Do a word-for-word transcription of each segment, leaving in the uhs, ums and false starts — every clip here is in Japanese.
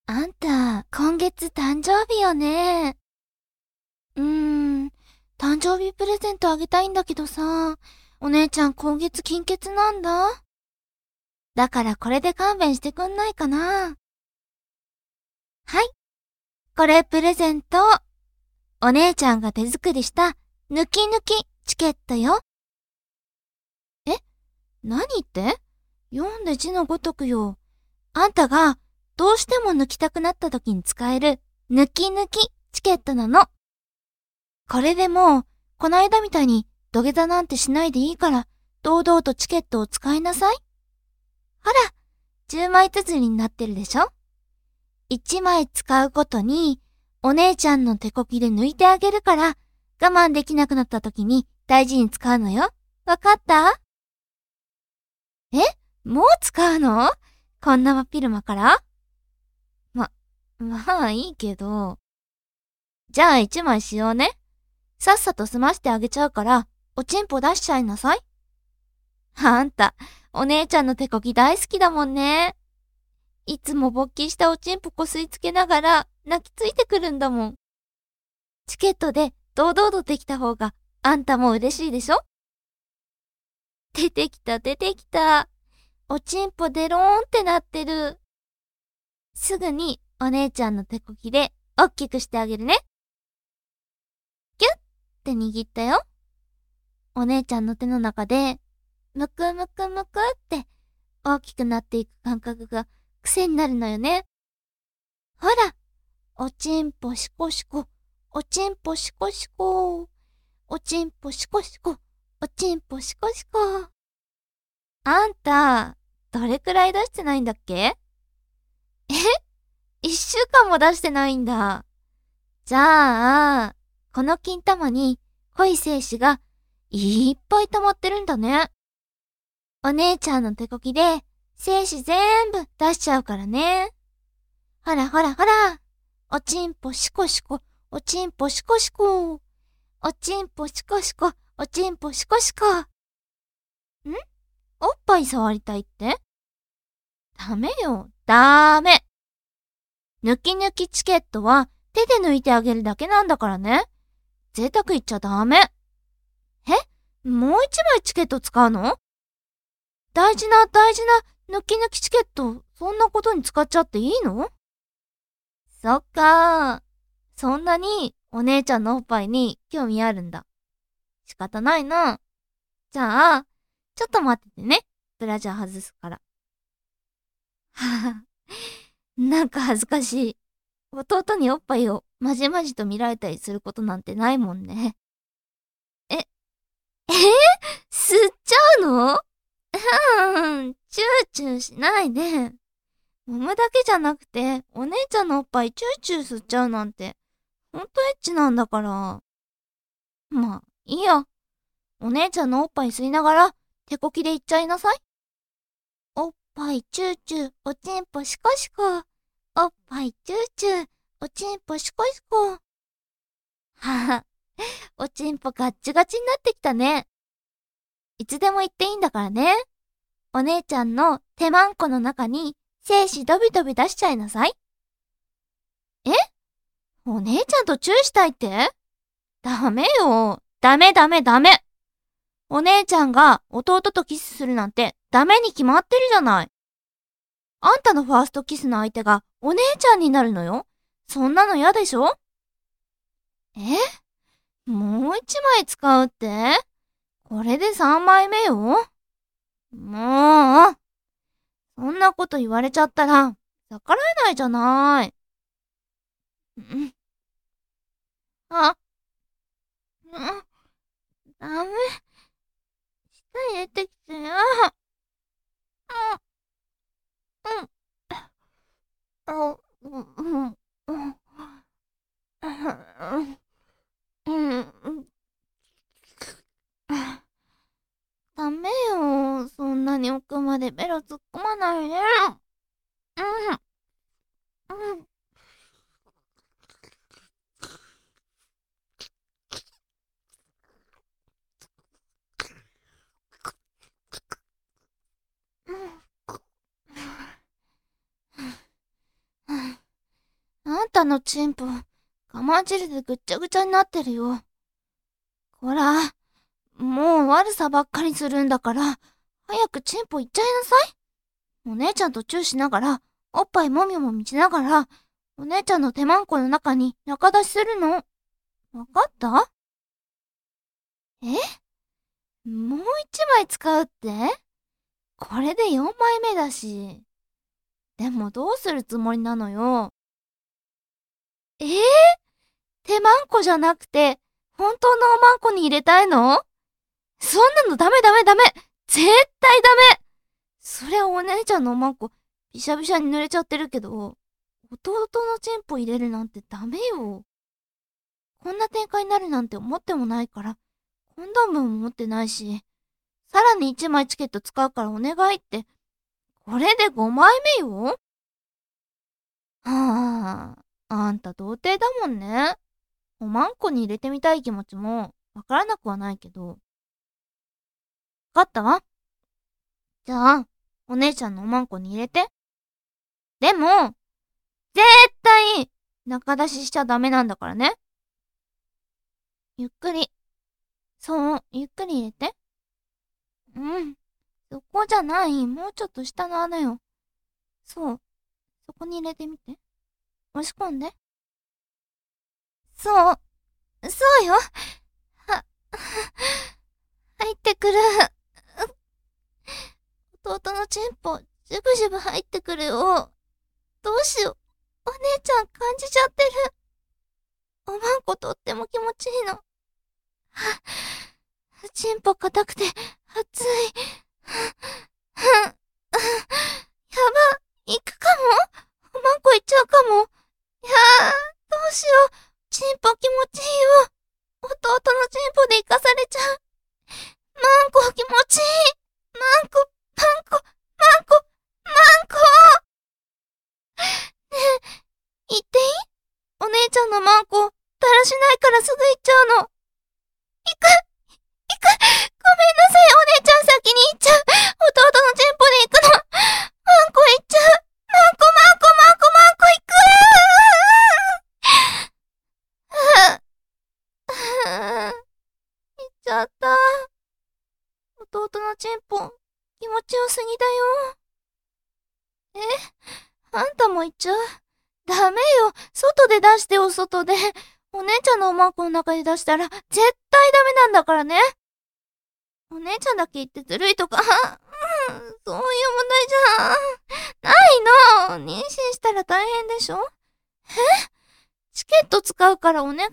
あんた、今月誕生日よね。うーん、誕生日プレゼントあげたいんだけどさ、お姉ちゃん今月金欠なんだ。だからこれで勘弁してくんないかな。はい、これプレゼント。お姉ちゃんが手作りしたぬきぬきチケットよ。え、何って読んで字のごとくよ。あんたがどうしても抜きたくなった時に使えるぬきぬきチケットなの。これでもう、この間みたいに土下座なんてしないでいいから、堂々とチケットを使いなさい。ほら、じゅうまい綴りになってるでしょ？ いち 枚使うごとに、お姉ちゃんの手こきで抜いてあげるから、我慢できなくなった時に大事に使うのよ。わかった？え？もう使うの？こんな真っ昼間から？ま、まあいいけど。じゃあいちまいしようね。さっさと済ましてあげちゃうから、おちんぽ出しちゃいなさい。あんた、お姉ちゃんの手こき大好きだもんね。いつも勃起したおちんぽこ吸い付けながら泣きついてくるんだもん。チケットで堂々とできた方があんたも嬉しいでしょ？出てきた出てきた。おちんぽデローンってなってる。すぐにお姉ちゃんの手こきでおっきくしてあげるね。ギュッって握ったよ。お姉ちゃんの手の中で、むくむくむくって大きくなっていく感覚が癖になるのよね。ほら、おちんぽしこしこ、おちんぽしこしこ、おちんぽしこしこ、おちんぽしこしこ。あんた、どれくらい出してないんだっけ？え？一週間も出してないんだ。じゃあ、この金玉に濃い精子がいっぱい溜まってるんだね。お姉ちゃんの手こきで精子全部出しちゃうからね。ほらほらほら。おちんぽしこしこ、おちんぽしこしこ。おちんぽしこしこ、おちんぽしこしこ。ん？おっぱい触りたいって？ダメよ、ダメ。抜き抜きチケットは手で抜いてあげるだけなんだからね。贅沢言っちゃダメ。え？もう一枚チケット使うの？大事な大事な抜き抜きチケット、そんなことに使っちゃっていいの？そっかー。そんなにお姉ちゃんのおっぱいに興味あるんだ。仕方ないな。じゃあ、ちょっと待っててね。ブラジャー外すから。はは、なんか恥ずかしい。弟におっぱいをまじまじと見られたりすることなんてないもんね。え、えー、吸っちゃうの？うん、チューチューしないで。揉むだけじゃなくて、お姉ちゃんのおっぱいチューチュー吸っちゃうなんて、ほんとエッチなんだから。まあ、いいや。お姉ちゃんのおっぱい吸いながら、手こきで言っちゃいなさい。おっぱいチューチュー、おちんぽシコシコ。おっぱいチューチュー、おちんぽシコシコ。はは、おちんぽガッチガチになってきたね。いつでも言っていいんだからね。お姉ちゃんの手まんこの中に精子ドビドビ出しちゃいなさい。え？お姉ちゃんとチューしたいって？ダメよ。ダメダメダメ。お姉ちゃんが弟とキスするなんてダメに決まってるじゃない。あんたのファーストキスの相手がお姉ちゃんになるのよ。そんなの嫌でしょ？え？もう一枚使うって？これで三枚目よ。もう、そんなこと言われちゃったら逆らえないじゃない。うん。あ、うん、ダメ。舌入れてきてよ。うん、うん、うん、うん、うん、うん、うん、ダメよ。そんなに奥までベロ突っ込まないで。うん、うん、うん。 たのチンポ、我慢汁でぐっちゃぐちゃになってるよ。こら、もう悪さばっかりするんだから、早くチンポ行っちゃいなさい。お姉ちゃんとチューしながら、おっぱいもみもみしながら、お姉ちゃんの手まんこの中に中出しするの。わかった？え？もう一枚使うって？これでよんまいめだし。でもどうするつもりなのよ。えー、手まんこじゃなくて、本当のおまんこに入れたいの？そんなのダメダメダメ！絶対ダメ！そりゃお姉ちゃんのおまんこ、びしゃびしゃに濡れちゃってるけど、弟のチンポ入れるなんてダメよ。こんな展開になるなんて思ってもないから、コンドームも持ってないし、さらにいちまいチケット使うからお願いって、これでごまいめよ？はあ、あんた童貞だもんね。おまんこに入れてみたい気持ちもわからなくはないけど。わかったわ。じゃあ、お姉ちゃんのおまんこに入れて。でも、絶対、中出ししちゃダメなんだからね。ゆっくり。そう、ゆっくり入れて。うん。そこじゃない。もうちょっと下の穴よ。そう。そこに入れてみて。押し込んで。そう。そうよ。は、入ってくる。弟のチンポ、ジュブジュブ入ってくるよ。どうしよう。お姉ちゃん感じちゃってる。おまんことっても気持ちいいの。は、チンポ硬くて、熱い。やば、行くかも？おまんこ行っちゃうかも。いやー、どうしよう。チンポ気持ちいいよ。弟のチンポで行かされちゃう。マンコ気持ちいい。マンコ、マンコ、マンコ、マンコ。ねえ、言っていい？お姉ちゃんのマンコ、だらしないからすぐ行っちゃうの。行く、行く、ごめんなさい、お姉ちゃん先に行っちゃう。弟のチンポで行くの。マンコ行っちゃう。マンコ、マンコ、マンコ、マンコ行く。行っちゃった。弟のチンポ、気持ちよすぎだよ。え？あんたも行っちゃう？ダメよ。外で出してよ、外で。お姉ちゃんのおまんこの中で出したら、絶対ダメなんだからね。お姉ちゃんだけ言ってずるいとか、うん、そういう問題じゃ、ないの。妊娠したら大変でしょ？え？チケット使うからお願いって？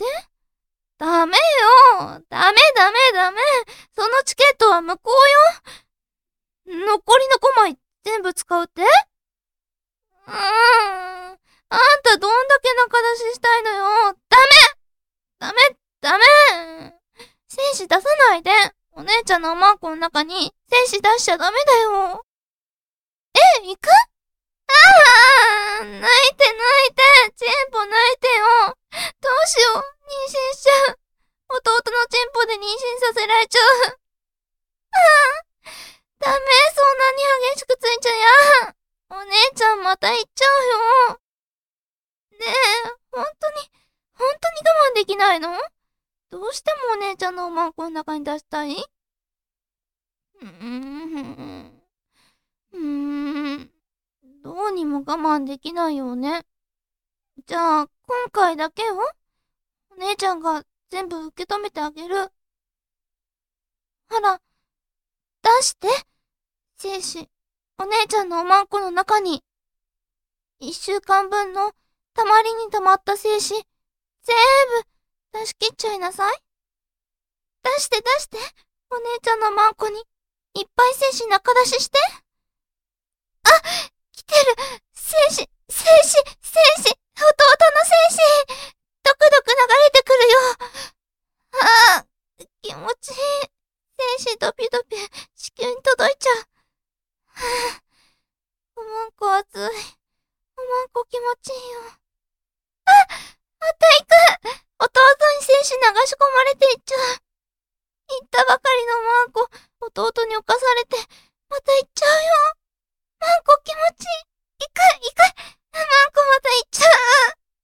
ダメよ。ダメダメダメ。そのチケットは無効よ。残りのごまい全部使うって？うーん。あんたどんだけ中出ししたいのよ。ダメダメダメ。精子出さないで。お姉ちゃんのおまんこの中に精子出しちゃダメだよ。え、行く？ああ、泣いて泣いて。チンポ泣いてよ。どうしよう。妊娠しちゃう。弟のチンポで妊娠させられちゃう。ああ、ダメ。そんなに激しくついちゃや。お姉ちゃんまた行っちゃうよ。ねえ、ほんとに、ほんとに我慢できないの？どうしてもお姉ちゃんのおまんこの中に出したい？うーん。うーん。どうにも我慢できないよね。じゃあ、今回だけをお姉ちゃんが全部受け止めてあげる。ほら、出して。精子、お姉ちゃんのおまんこの中に。一週間分のたまりにたまった精子、全部出し切っちゃいなさい。出して出して。お姉ちゃんのまんこにいっぱい精子中出しして。あ、来てる。精子、精子、精子、弟の精子。ドクドク流れてくるよ。ああ、気持ちいい。精子ドピドピ、子宮に届いちゃう。はあ、おまんこ熱い。おまんこ気持ちいいよ。あ、また行く。弟に精子流し込まれていっちゃう。行ったばかりのまんこ、弟に侵されて、また行っちゃうよ。まんこ気持ちいい。行く、行く。まんこまた行っちゃう。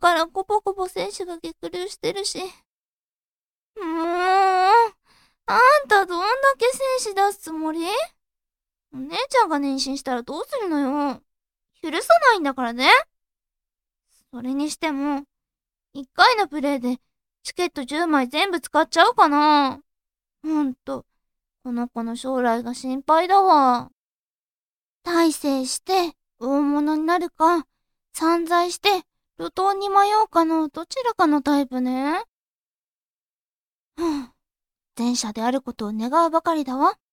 からコポコポ精子が逆流してるし。もう、あんたどんだけ精子出すつもり？お姉ちゃんが妊娠したらどうするのよ。許さないんだからね。それにしても、一回のプレイでチケットじゅうまい全部使っちゃうかな。ほんと、この子の将来が心配だわ。大成して大物になるか、散財して路頭に迷うかのどちらかのタイプね。ふぅ、前者であることを願うばかりだわ。